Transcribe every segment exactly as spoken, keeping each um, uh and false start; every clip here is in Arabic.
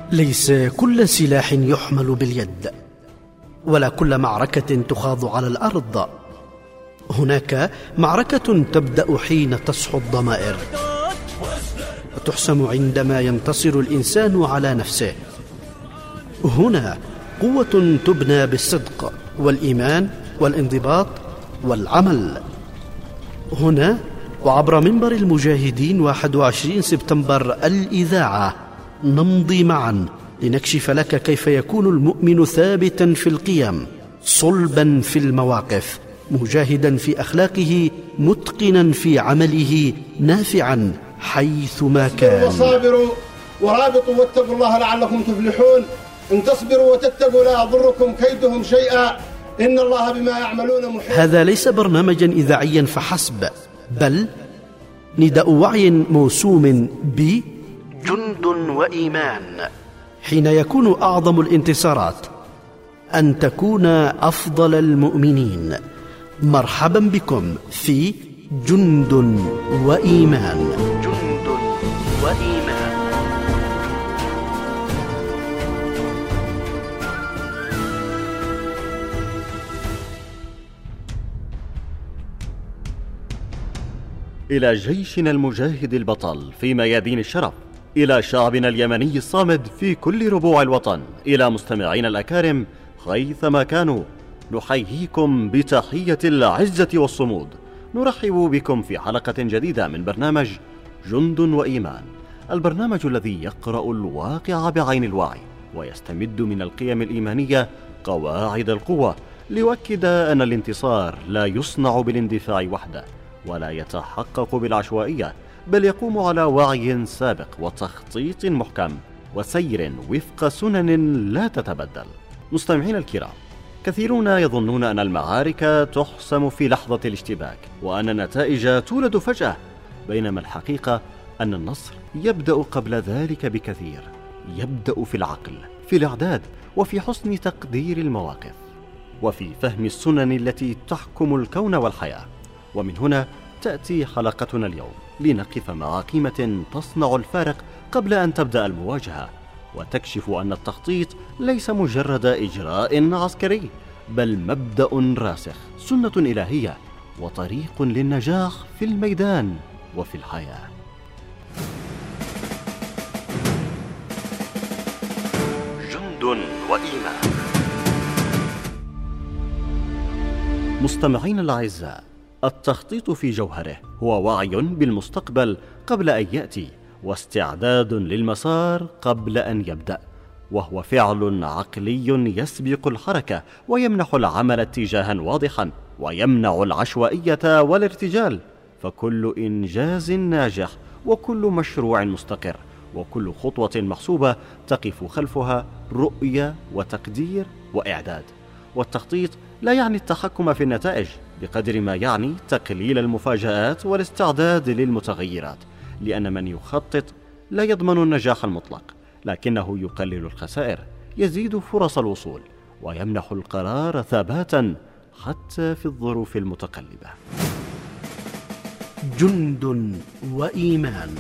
ليس كل سلاح يحمل باليد، ولا كل معركة تخاض على الأرض. هناك معركة تبدأ حين تصحو الضمائر، وتحسم عندما ينتصر الإنسان على نفسه. هنا قوة تبنى بالصدق والإيمان والانضباط والعمل. هنا وعبر منبر المجاهدين واحد وعشرين سبتمبر الإذاعة نمضي معا لنكشف لك كيف يكون المؤمن ثابتا في القيم، صلبا في المواقف، مجاهدا في أخلاقه، متقنا في عمله، نافعا حيثما كان. وصابروا ورابطوا واتقوا الله لعلكم تفلحون. إن تصبروا وتتقوا لا يضركم كيدهم شيئا إن الله بما يعملون محيط. هذا ليس برنامجا إذاعيا فحسب، بل نداء وعي موسوم بجند وإيمان. حين يكون أعظم الانتصارات أن تكون أفضل المؤمنين. مرحبا بكم في جند وإيمان. جند وإيمان. إلى جيشنا المجاهد البطل في ميادين الشرف، إلى شعبنا اليمني الصامد في كل ربوع الوطن، إلى مستمعينا الأكارم حيثما كانوا، نحييكم بتحية العزة والصمود. نرحب بكم في حلقة جديدة من برنامج جند وإيمان، البرنامج الذي يقرأ الواقع بعين الوعي ويستمد من القيم الإيمانية قواعد القوة، ليؤكد أن الانتصار لا يصنع بالاندفاع وحده، ولا يتحقق بالعشوائية، بل يقوم على وعي سابق وتخطيط محكم وسير وفق سنن لا تتبدل. مستمعين الكرام، كثيرون يظنون أن المعارك تحسم في لحظة الاشتباك، وأن النتائج تولد فجأة، بينما الحقيقة أن النصر يبدأ قبل ذلك بكثير. يبدأ في العقل، في الإعداد، وفي حسن تقدير المواقف، وفي فهم السنن التي تحكم الكون والحياة. ومن هنا تأتي حلقتنا اليوم لنقف مع قيمة تصنع الفارق قبل أن تبدأ المواجهة، وتكشف أن التخطيط ليس مجرد إجراء عسكري، بل مبدأ راسخ، سنة إلهية، وطريق للنجاح في الميدان وفي الحياة. جند وإيمان. مستمعين الأعزاء، التخطيط في جوهره هو وعي بالمستقبل قبل أن يأتي، واستعداد للمسار قبل أن يبدأ، وهو فعل عقلي يسبق الحركة ويمنح العمل اتجاها واضحا، ويمنع العشوائية والارتجال. فكل إنجاز ناجح، وكل مشروع مستقر، وكل خطوة محسوبة تقف خلفها رؤية وتقدير وإعداد. والتخطيط لا يعني التحكم في النتائج بقدر ما يعني تقليل المفاجآت والاستعداد للمتغيرات، لأن من يخطط لا يضمن النجاح المطلق، لكنه يقلل الخسائر، يزيد فرص الوصول، ويمنح القرار ثباتا حتى في الظروف المتقلبة. جند وإيمان.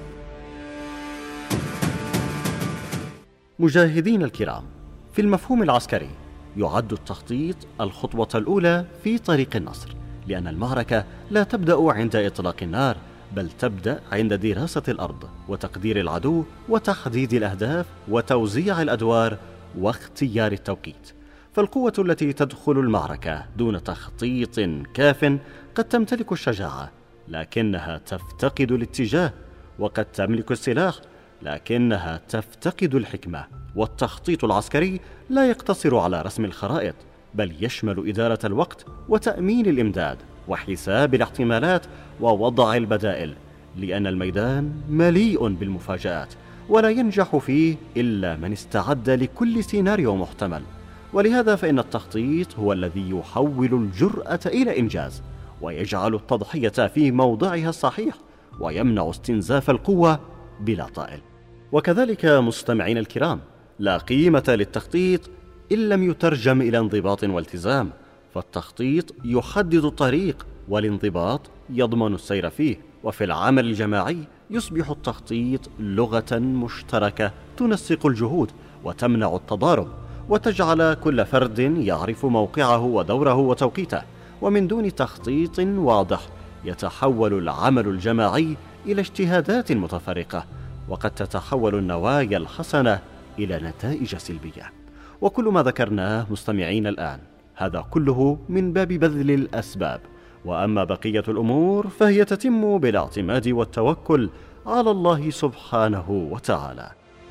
مجاهدين الكرام، في المفهوم العسكري يعد التخطيط الخطوة الأولى في طريق النصر، لأن المعركة لا تبدأ عند إطلاق النار، بل تبدأ عند دراسة الأرض وتقدير العدو وتحديد الأهداف وتوزيع الأدوار واختيار التوقيت. فالقوة التي تدخل المعركة دون تخطيط كاف قد تمتلك الشجاعة، لكنها تفتقد الاتجاه، وقد تملك السلاح، لكنها تفتقد الحكمة. والتخطيط العسكري لا يقتصر على رسم الخرائط، بل يشمل إدارة الوقت وتأمين الإمداد وحساب الاحتمالات ووضع البدائل، لأن الميدان مليء بالمفاجآت، ولا ينجح فيه إلا من استعد لكل سيناريو محتمل. ولهذا فإن التخطيط هو الذي يحول الجرأة إلى إنجاز، ويجعل التضحية في موضعها الصحيح، ويمنع استنزاف القوة بلا طائل. وكذلك مستمعين الكرام، لا قيمة للتخطيط إن لم يترجم إلى انضباط والتزام، فالتخطيط يحدد الطريق، والانضباط يضمن السير فيه، وفي العمل الجماعي يصبح التخطيط لغة مشتركة تنسق الجهود وتمنع التضارب، وتجعل كل فرد يعرف موقعه ودوره وتوقيته. ومن دون تخطيط واضح يتحول العمل الجماعي إلى اجتهادات متفرقة، وقد تتحول النوايا الحسنة إلى نتائج سلبية. وكل ما ذكرناه مستمعين الآن هذا كله من باب بذل الأسباب، وأما بقية الأمور فهي تتم بالاعتماد والتوكل على الله سبحانه وتعالى.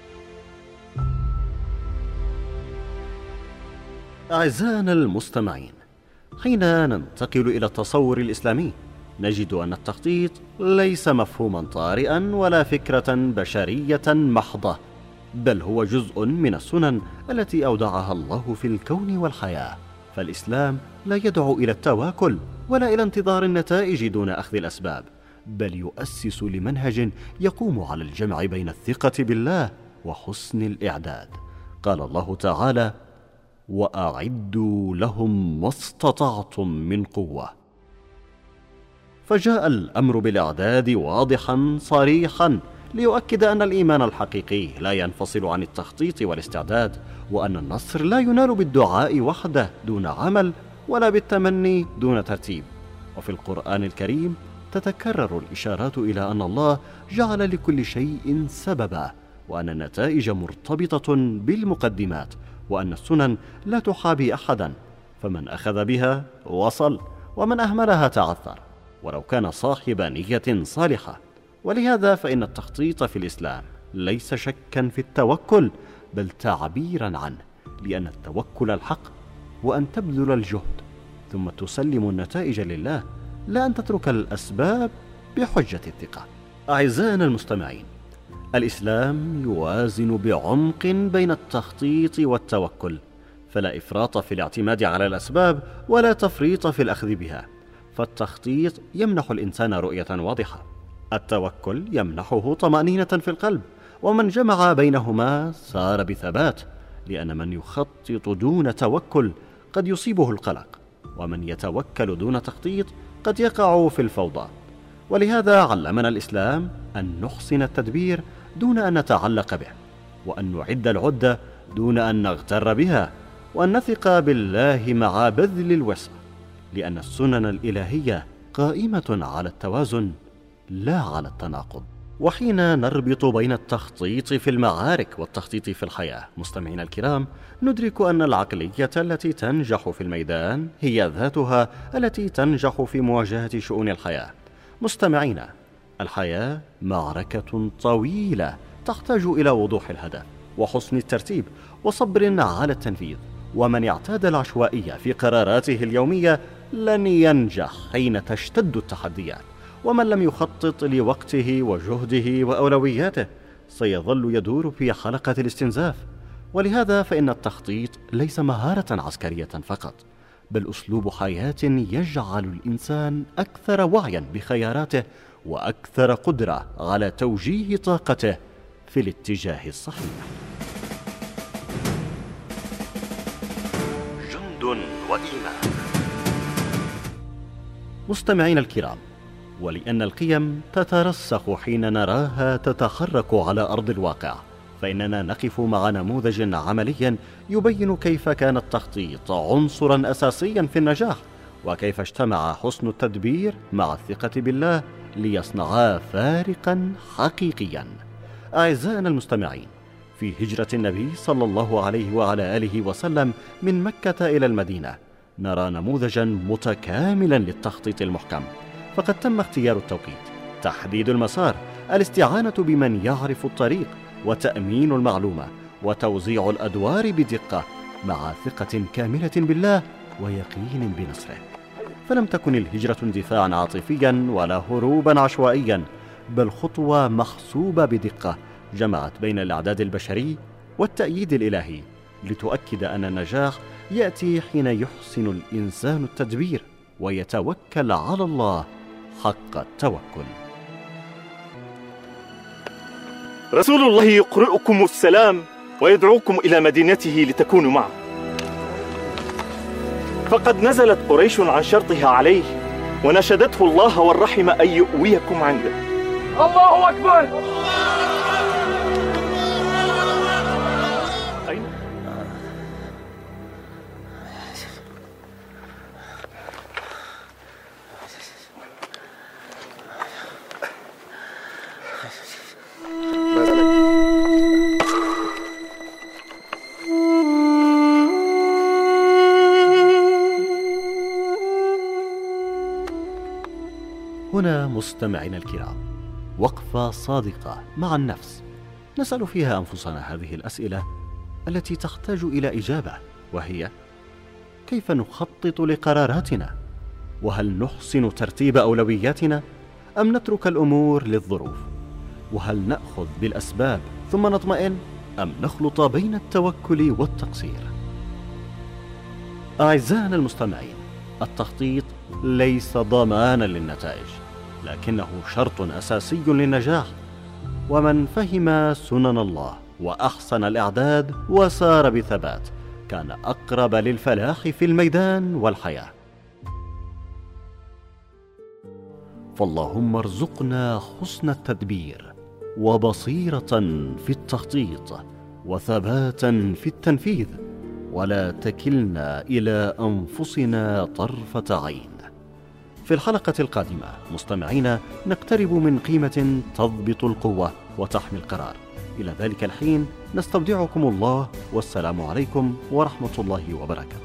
أعزائنا المستمعين، حين ننتقل إلى التصور الإسلامي نجد أن التخطيط ليس مفهوما طارئا ولا فكرة بشرية محضة، بل هو جزء من السنن التي أودعها الله في الكون والحياة. فالإسلام لا يدعو إلى التواكل ولا إلى انتظار النتائج دون أخذ الأسباب، بل يؤسس لمنهج يقوم على الجمع بين الثقة بالله وحسن الإعداد. قال الله تعالى: وأعدوا لهم ما استطعتم من قوة. فجاء الأمر بالإعداد واضحا صريحا ليؤكد أن الإيمان الحقيقي لا ينفصل عن التخطيط والاستعداد، وأن النصر لا ينال بالدعاء وحده دون عمل ولا بالتمني دون ترتيب. وفي القرآن الكريم تتكرر الإشارات إلى أن الله جعل لكل شيء سببا، وأن النتائج مرتبطة بالمقدمات، وأن السنن لا تحابي أحدا، فمن أخذ بها وصل ومن أهملها تعثر ولو كان صاحب نية صالحة. ولهذا فإن التخطيط في الإسلام ليس شكا في التوكل بل تعبيرا عنه، لأن التوكل الحق وأن تبذل الجهد ثم تسلم النتائج لله، لا أن تترك الأسباب بحجة الثقة. أعزائنا المستمعين، الإسلام يوازن بعمق بين التخطيط والتوكل، فلا إفراط في الاعتماد على الأسباب ولا تفريط في الأخذ بها. فالتخطيط يمنح الإنسان رؤية واضحة، التوكل يمنحه طمأنينة في القلب، ومن جمع بينهما سار بثبات، لأن من يخطط دون توكل قد يصيبه القلق، ومن يتوكل دون تخطيط قد يقع في الفوضى. ولهذا علمنا الإسلام أن نحسن التدبير دون أن نتعلق به، وأن نعد العدة دون أن نغتر بها، وأن نثق بالله مع بذل الوسع، لأن السنن الإلهية قائمة على التوازن لا على التناقض. وحين نربط بين التخطيط في المعارك والتخطيط في الحياة مستمعينا الكرام، ندرك أن العقلية التي تنجح في الميدان هي ذاتها التي تنجح في مواجهة شؤون الحياة. مستمعينا، الحياة معركة طويلة تحتاج إلى وضوح الهدف وحسن الترتيب وصبر على التنفيذ، ومن اعتاد العشوائية في قراراته اليومية لن ينجح حين تشتد التحديات، ومن لم يخطط لوقته وجهده وأولوياته سيظل يدور في حلقة الاستنزاف. ولهذا فإن التخطيط ليس مهارة عسكرية فقط، بل أسلوب حياة يجعل الإنسان أكثر وعيا بخياراته وأكثر قدرة على توجيه طاقته في الاتجاه الصحيح. جند وإيمان. مستمعين الكرام، ولأن القيم تترسخ حين نراها تتحرك على أرض الواقع، فإننا نقف مع نموذج عملي يبين كيف كان التخطيط عنصرا أساسيا في النجاح، وكيف اجتمع حسن التدبير مع الثقة بالله ليصنعا فارقا حقيقيا. أعزائنا المستمعين، في هجرة النبي صلى الله عليه وعلى آله وسلم من مكة إلى المدينة نرى نموذجا متكاملا للتخطيط المحكم، فقد تم اختيار التوقيت، تحديد المسار، الاستعانة بمن يعرف الطريق، وتأمين المعلومة، وتوزيع الأدوار بدقة مع ثقة كاملة بالله ويقين بنصره. فلم تكن الهجرة اندفاعا عاطفيا ولا هروبا عشوائيا، بل خطوة محسوبة بدقة جمعت بين الإعداد البشري والتأييد الإلهي، لتؤكد أن النجاح يأتي حين يحسن الإنسان التدبير ويتوكل على الله حق التوكل. رسول الله يقرئكم السلام ويدعوكم إلى مدينته لتكونوا معه، فقد نزلت قريش عن شرطها عليه ونشدته الله والرحم أن يؤويكم عنده. الله أكبر. أين؟ هنا مستمعينا الكرام وقفة صادقة مع النفس نسأل فيها أنفسنا هذه الأسئلة التي تحتاج إلى إجابة، وهي: كيف نخطط لقراراتنا؟ وهل نحسن ترتيب أولوياتنا أم نترك الأمور للظروف؟ وهل نأخذ بالأسباب ثم نطمئن أم نخلط بين التوكل والتقصير؟ أعزائنا المستمعين، التخطيط ليس ضمانا للنتائج، لكنه شرط أساسي للنجاح. ومن فهم سنن الله وأحسن الإعداد وسار بثبات كان أقرب للفلاح في الميدان والحياة. فاللهم ارزقنا حسن التدبير وبصيرة في التخطيط وثباتا في التنفيذ، ولا تكلنا إلى أنفسنا طرفة عين. في الحلقة القادمة مستمعينا نقترب من قيمة تضبط القوة وتحمي القرار. إلى ذلك الحين نستودعكم الله، والسلام عليكم ورحمة الله وبركاته.